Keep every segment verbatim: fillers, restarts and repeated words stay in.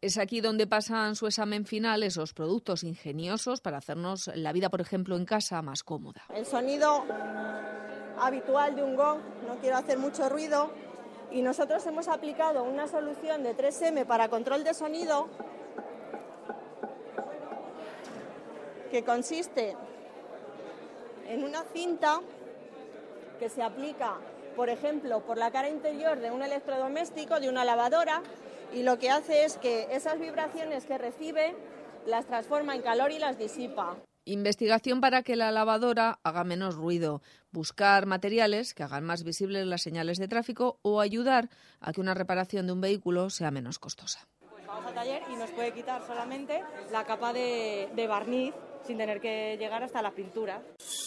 Es aquí donde pasan su examen final esos productos ingeniosos para hacernos la vida, por ejemplo, en casa más cómoda. El sonido habitual de un gong, no quiero hacer mucho ruido, y nosotros hemos aplicado una solución de tres eme para control de sonido que consiste en una cinta que se aplica, por ejemplo, por la cara interior de un electrodoméstico, de una lavadora, y lo que hace es que esas vibraciones que recibe las transforma en calor y las disipa. Investigación para que la lavadora haga menos ruido, buscar materiales que hagan más visibles las señales de tráfico o ayudar a que una reparación de un vehículo sea menos costosa. Pues vamos al taller y nos puede quitar solamente la capa de, de barniz sin tener que llegar hasta la pintura.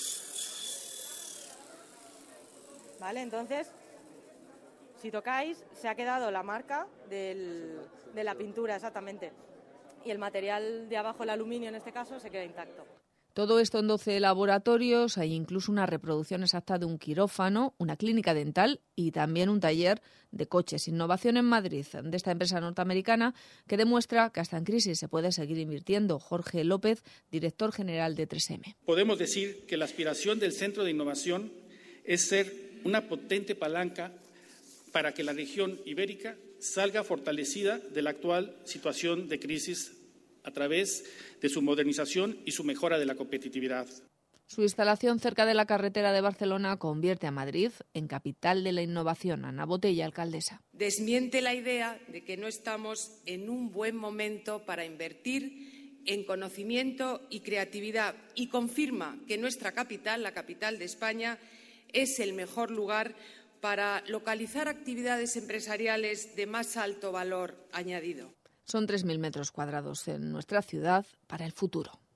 Vale, entonces, si tocáis, se ha quedado la marca del, de la pintura exactamente. Y el material de abajo, el aluminio en este caso, se queda intacto. Todo esto en doce laboratorios, hay incluso una reproducción exacta de un quirófano, una clínica dental y también un taller de coches. Innovación en Madrid, de esta empresa norteamericana, que demuestra que hasta en crisis se puede seguir invirtiendo. Jorge López, director general de tres eme. Podemos decir que la aspiración del Centro de Innovación es ser una potente palanca para que la región ibérica salga fortalecida de la actual situación de crisis a través de su modernización y su mejora de la competitividad. Su instalación cerca de la carretera de Barcelona convierte a Madrid en capital de la innovación. Ana Botella, alcaldesa. Desmiente la idea de que no estamos en un buen momento para invertir en conocimiento y creatividad y confirma que nuestra capital, la capital de España, es el mejor lugar para localizar actividades empresariales de más alto valor añadido. Son tres mil metros cuadrados en nuestra ciudad para el futuro.